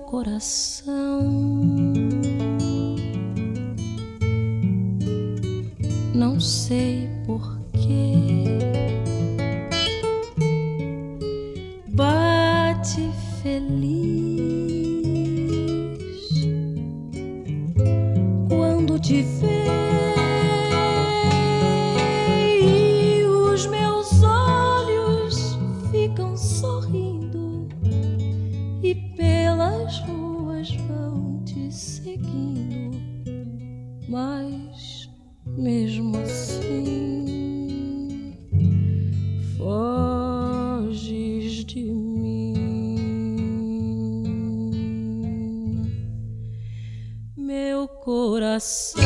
coração. Não sei porquê bate feliz quando te vê, e os meus olhos ficam sorrindo e pelas ruas vão te seguindo, mas mesmo assim foges de mim, meu coração.